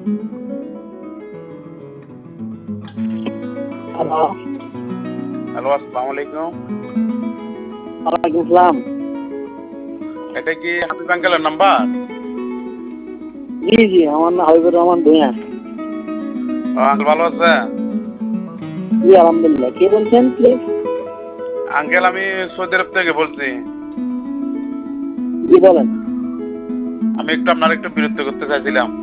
Hello. Hello, আসসালামু আলাইকুম। ওয়ালাইকুম আসসালাম। এটা কি হাফিজ আঙ্কেলের নাম্বার? জি জি, আমার নাম হাবিবুর রহমান ভূঁইয়া। আঙ্কেল ভালো আছে? জি আলহামদুলিল্লাহ। কে বলছেন প্লিজ? আঙ্কেল আমি সৌদি আরব থেকে বলছি। জি বলেন। আমি একটু আপনার একটু বিরক্ত করতে চাইছিলাম।